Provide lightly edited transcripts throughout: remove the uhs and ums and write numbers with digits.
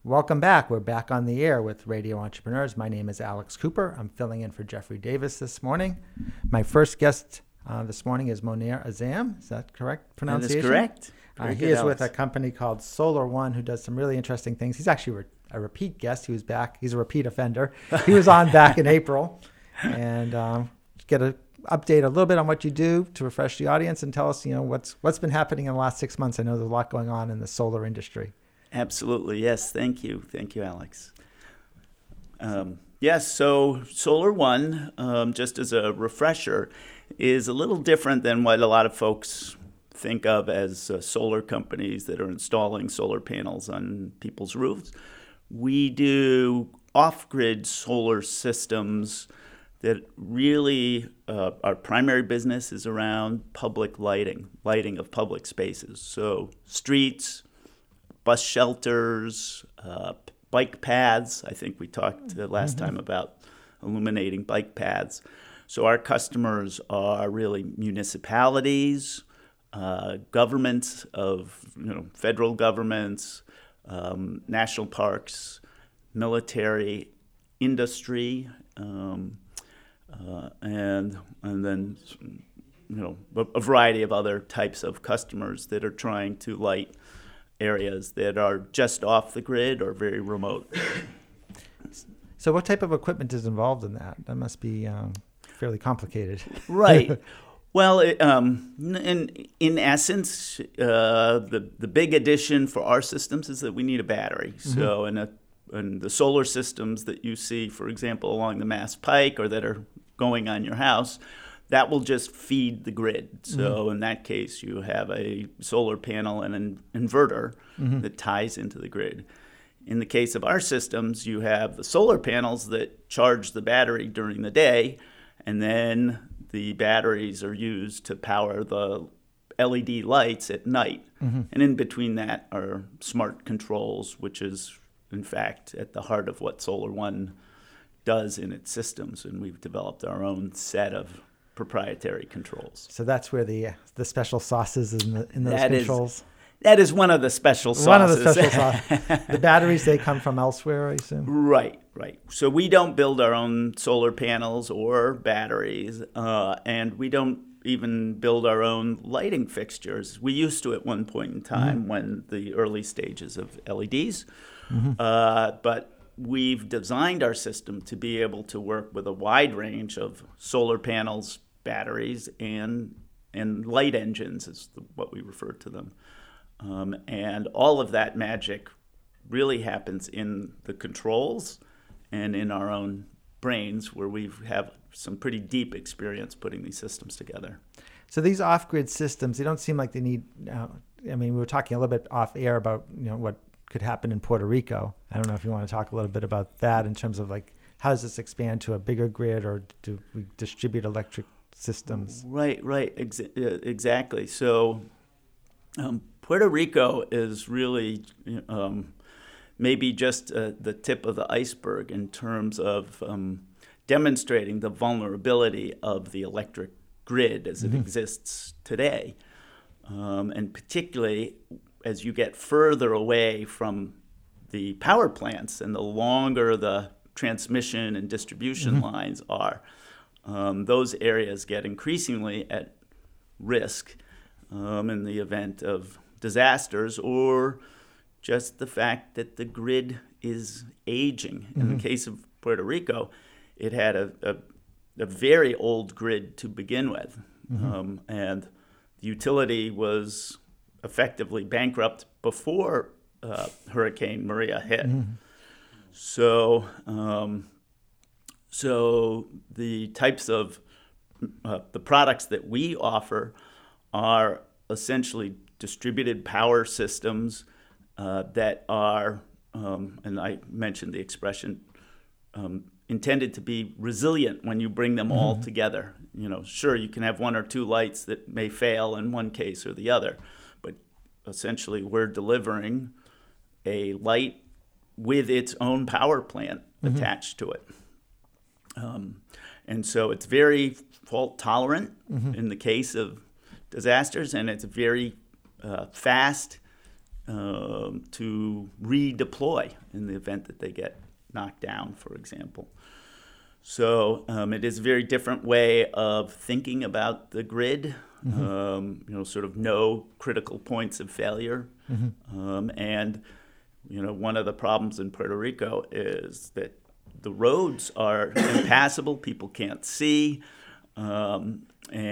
Welcome back. We're back on the air with Radio Entrepreneurs. My name is Alex Cooper. I'm filling in for Jeffrey Davis this morning. My first guest this morning is Monir Azam. Is that correct pronunciation? That is correct. He is with a company called SolarOne, who does some really interesting things. He's actually a repeat guest. He was back. He's a repeat offender. He was on back in April. And get an update a little bit on what you do to refresh the audience and tell us, what's been happening in the last 6 months. I know there's a lot going on in the solar industry. Absolutely. Yes. Thank you. Thank you, Alex. Yes. So SolarOne, just as a refresher, is a little different than what a lot of folks think of as solar companies that are installing solar panels on people's roofs. We do off-grid solar systems that really, our primary business is around public lighting of public spaces. So streets, bus shelters, bike paths. I think we talked last time about illuminating bike paths. So our customers are really municipalities, governments of, federal governments, national parks, military, industry, and then, a variety of other types of customers that are trying to light areas that are just off the grid or very remote. So what type of equipment is involved in that? That must be fairly complicated. Right. Well, in essence, the big addition for our systems is that we need a battery. Mm-hmm. So in the solar systems that you see, for example, along the Mass Pike or that are going on your house, that will just feed the grid. So in that case, you have a solar panel and an inverter that ties into the grid. In the case of our systems, you have the solar panels that charge the battery during the day, and then the batteries are used to power the LED lights at night. And in between that are smart controls, which is, in fact, at the heart of what SolarOne does in its systems. And we've developed our own set of proprietary controls. So that's where the special sauce is in those controls? That is one of the special sauces. One of the special sauces. The batteries, they come from elsewhere, I assume? Right. So we don't build our own solar panels or batteries, and we don't even build our own lighting fixtures. We used to at one point in time when the early stages of LEDs, but we've designed our system to be able to work with a wide range of solar panels, batteries, and light engines is what we refer to them. And all of that magic really happens in the controls and in our own brains, where we have some pretty deep experience putting these systems together. So these off-grid systems, they don't seem like they need, we were talking a little bit off air about, what could happen in Puerto Rico. I don't know if you want to talk a little bit about that in terms of how does this expand to a bigger grid, or do we distribute electric systems? Right, exactly. So Puerto Rico is really maybe just the tip of the iceberg in terms of demonstrating the vulnerability of the electric grid as it exists today. And particularly as you get further away from the power plants and the longer the transmission and distribution lines are, those areas get increasingly at risk in the event of disasters, or just the fact that the grid is aging. In the case of Puerto Rico, it had a very old grid to begin with, and the utility was effectively bankrupt before Hurricane Maria hit. So the types of the products that we offer are essentially distributed power systems that are, and I mentioned the expression, intended to be resilient when you bring them all together. Sure, you can have one or two lights that may fail in one case or the other, but essentially we're delivering a light with its own power plant attached to it. And so it's very fault tolerant in the case of disasters, and it's very fast to redeploy in the event that they get knocked down, for example. So it is a very different way of thinking about the grid. Sort of no critical points of failure. And one of the problems in Puerto Rico is that the roads are impassable. People can't see. And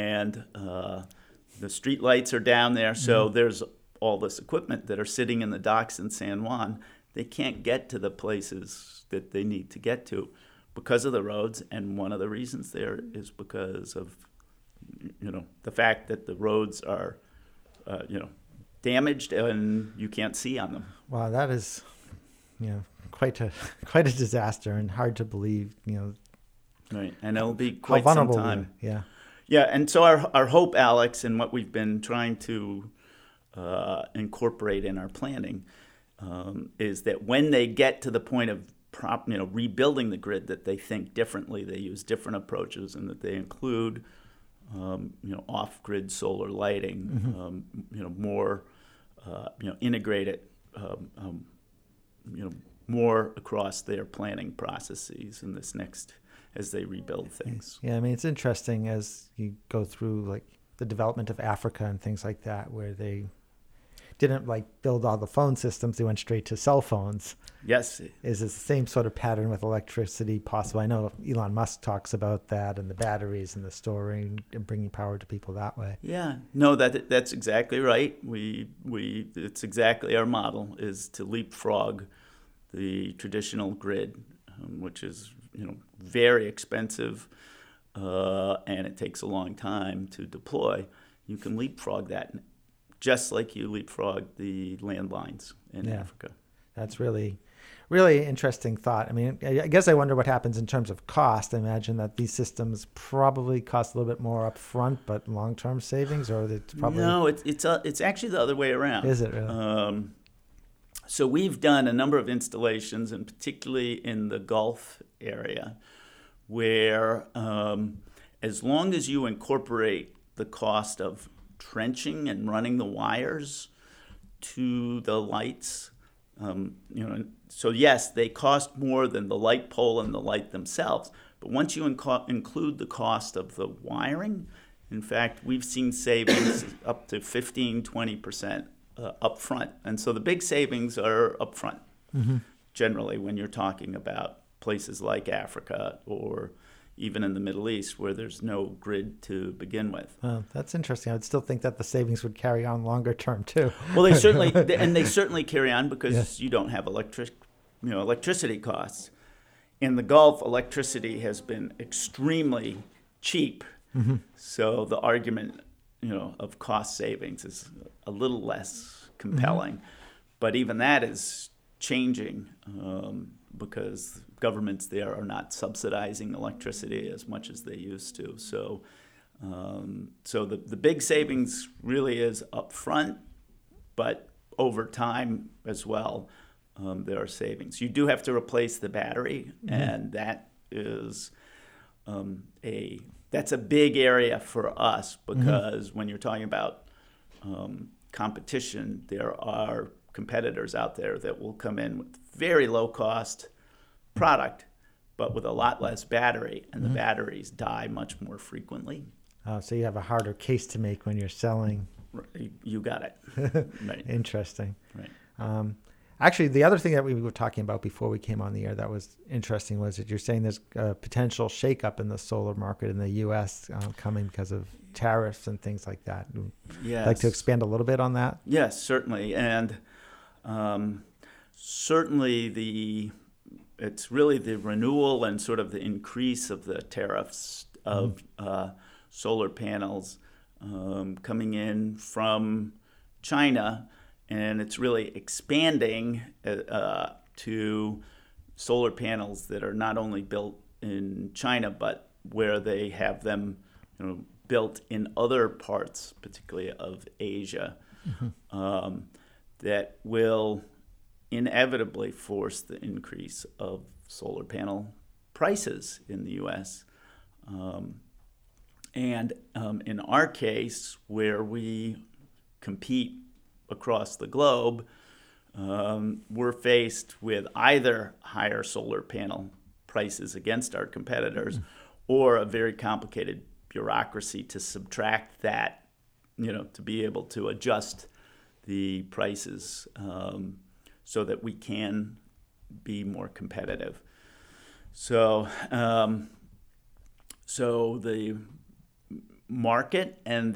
the street lights are down there. So there's all this equipment that are sitting in the docks in San Juan. They can't get to the places that they need to get to because of the roads. And one of the reasons there is because of, the fact that the roads are, damaged and you can't see on them. Wow, that is, quite a disaster and hard to believe, Right, and it'll be quite some time. Yeah. Yeah, and so our hope, Alex, and what we've been trying to incorporate in our planning is that when they get to the point of rebuilding the grid, that they think differently, they use different approaches, and that they include off-grid solar lighting, more integrated, more across their planning processes in this next as they rebuild things. Yeah, I mean, it's interesting as you go through like the development of Africa and things like that, where they didn't build all the phone systems; they went straight to cell phones. Yes, is the same sort of pattern with electricity possible? I know Elon Musk talks about that and the batteries and the storing and bringing power to people that way. Yeah, no, that's exactly right. It's exactly our model is to leapfrog the traditional grid, which is very expensive, and it takes a long time to deploy. You can leapfrog that, just like you leapfrog the landlines in Africa. That's really interesting thought. I mean, I guess I wonder what happens in terms of cost. I imagine that these systems probably cost a little bit more up front, but long-term savings, or it's probably... No, it's actually the other way around. Is it really? So we've done a number of installations, and particularly in the Gulf area, where as long as you incorporate the cost of trenching and running the wires to the lights, so yes, they cost more than the light pole and the light themselves. But once you include the cost of the wiring, in fact, we've seen savings up to 15, 20% up front. And so the big savings are up front, generally, when you're talking about places like Africa or even in the Middle East, where there's no grid to begin with. That's interesting. I would still think that the savings would carry on longer term too. Well, they certainly carry on because you don't have electricity costs. In the Gulf, electricity has been extremely cheap. So the argument, of cost savings is a little less compelling. But even that is changing because governments there are not subsidizing electricity as much as they used to. So the big savings really is up front, but over time as well, there are savings. You do have to replace the battery, and that is that's a big area for us because when you're talking about competition, there are competitors out there that will come in with very low cost product, but with a lot less battery, and the batteries die much more frequently. So you have a harder case to make when you're selling. You got it. Right. Interesting. Right. Actually, the other thing that we were talking about before we came on the air that was interesting was that you're saying there's a potential shakeup in the solar market in the U.S. Coming because of tariffs and things like that. Yes. Like to expand a little bit on that? Yes, certainly. And certainly it's really the renewal and sort of the increase of the tariffs of solar panels coming in from China. And it's really expanding to solar panels that are not only built in China, but where they have them built in other parts, particularly of Asia, that will inevitably force the increase of solar panel prices in the U.S. And in our case, where we compete across the globe, we're faced with either higher solar panel prices against our competitors or a very complicated bureaucracy to subtract that, to be able to adjust the prices so that we can be more competitive. So the market and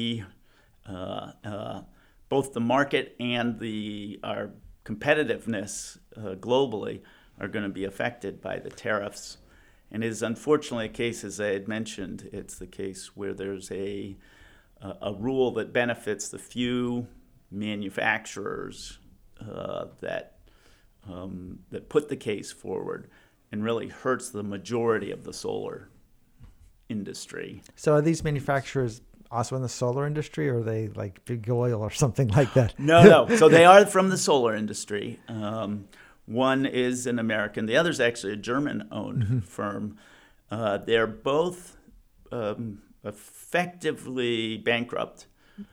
both the market and our competitiveness globally are going to be affected by the tariffs. And it is unfortunately a case, as I had mentioned, it's the case where there's a rule that benefits the few manufacturers that put the case forward and really hurts the majority of the solar industry. So are these manufacturers also in the solar industry, or are they like Big Oil or something like that? No. So they are from the solar industry. One is an American. The other is actually a German-owned firm. They're both effectively bankrupt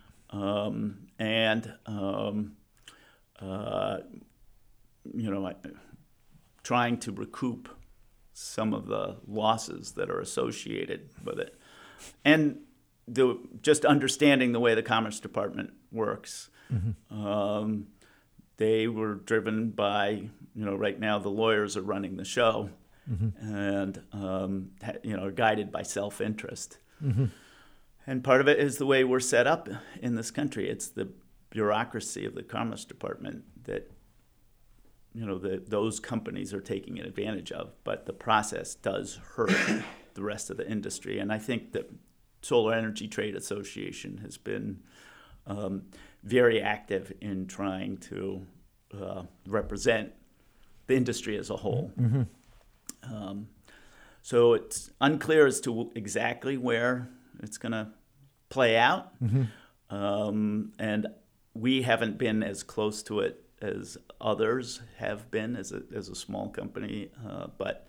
trying to recoup some of the losses that are associated with it. And just understanding the way the Commerce Department works, they were driven by, right now the lawyers are running the show and, are guided by self-interest. And part of it is the way we're set up in this country. It's the bureaucracy of the Commerce Department that, those companies are taking advantage of. But the process does hurt the rest of the industry. And I think that Solar Energy Trade Association has been very active in trying to represent the industry as a whole. So it's unclear as to exactly where it's going to play out. And we haven't been as close to it as others have been as a small company. But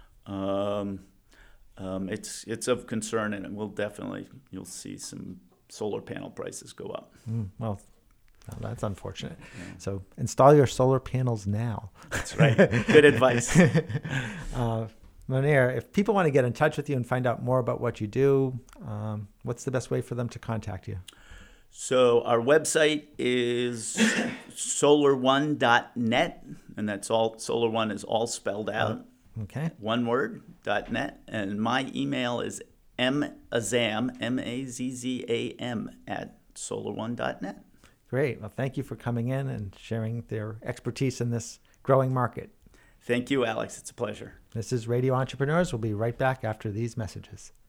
it's of concern, and you'll see some solar panel prices go up. Well, that's unfortunate. Yeah. So install your solar panels now. That's right. Good advice. Monier, if people want to get in touch with you and find out more about what you do, what's the best way for them to contact you? So our website is solar1.net, and that's all. Solar One is all spelled out. Okay. One word, .net. And my email is mazzam, M-A-Z-Z-A-M, @solar1.net. Great. Well, thank you for coming in and sharing their expertise in this growing market. Thank you, Alex. It's a pleasure. This is Radio Entrepreneurs. We'll be right back after these messages.